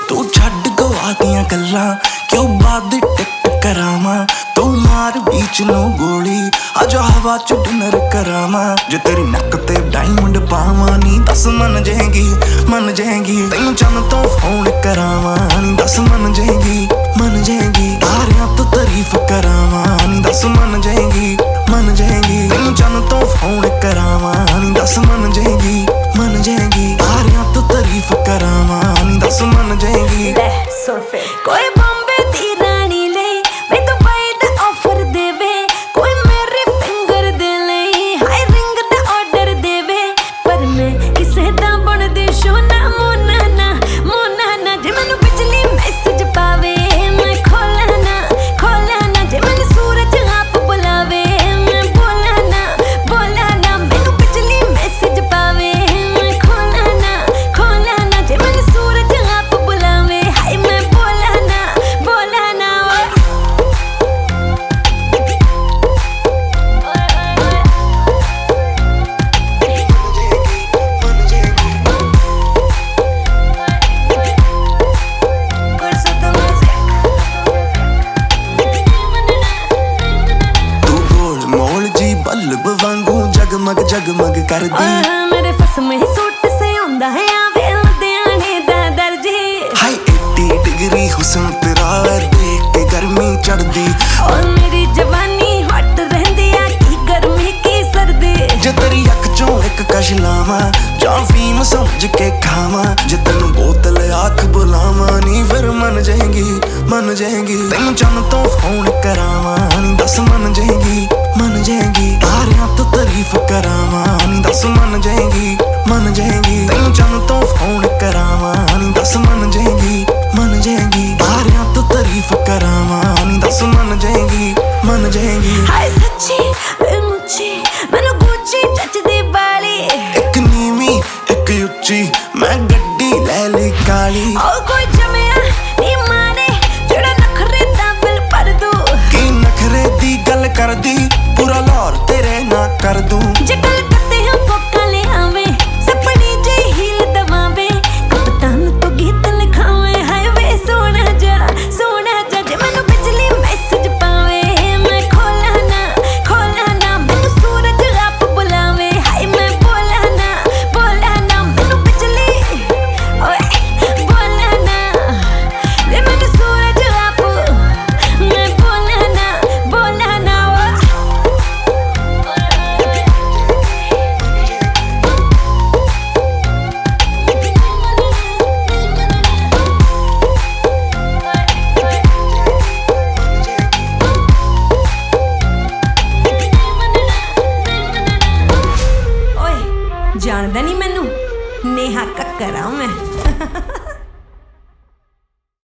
तू छड्ड गवा दियां गल्लां क्यों बाद टिक करावां तू मार बीच नूं गोली आजा हवा च डिनर करावां जे तेरी नक ते डायमंड पावां नी दस मन जाएगी तैनूं चन्न तो फोन करावां नी दस मन जाएगी तारियां तो तारीफ करावां नी दस मन जाएगी तैनूं चन्न तो फोन करावां नी दस मन जाएगी तारियां तो तारीफ करावां नी दस मन जाएगी कोई बॉम्बे दी रानी ले मैं तो पाई दा ऑफर देवे कोई मेरे फिंगर दे ले हाई रिंग दा ऑर्डर देवे पर मैं किसे दा बन दे सोना मोना ना जे मैनू बिजली मैसेज पावे मैं खोला ना जे मैनू सूरज आप बुलावे मैं बोला ना मैनू बिजली मैसेज पावे मैं खोला ना जे मैनू सूरज आप बुलावे हाय मैं बोला ना तू गोल मोल जी बल्ब वांगू जगमग कर दी मेरे फसम ही सूट से आंदा है आवे लुधियाने दा दर्जी हाय 80 डिग्री हुस्न तेरा देख के गर्मी चढ़दी और मेरी जवानी हट रहंदी आ की गर्मी की सर्दी जे तेरी अख चों एक कश लावां जां फीम समझ के खावां जे तैनूं बोतल आख बुलावां नी फिर मन जाएगी तैनूं चन्न तो फोन करावां नी दस मन जाएगी तारियां तो तारीफ करावां नी दस मन जाएगी तैनूं चन्न तो फोन करावां नी दस मन जाएगी तारियां तो तारीफ करावां नी दस मन जाएगी हाय सच्ची मुच्ची मैनू गुच्ची जचदी बाली एक नीवी एक उच्ची मैं गड्डी ले ली काली ओ कोई जमिया नी माने जेड़ा नखरे दा बिल भर दू की नखरे दी गल करदी पूरा लाहौर तेरे ना कर दूं जे गल करते हैं कोका ले आवे सपनी जे हील दबावे कप्तान तो गीत लिखावे हाय वे सोना जा जे मैनू बिजली मैसेज पावे मैं खोला ना मैनू सूरज आप बुलावे हाय मैं बोला ना मैनू बिजली ओए बोला ना ले मैनू सूरज आप मैं बोला ना ओए जानदा नहीं मैनू नेहा कक्कर आ मैं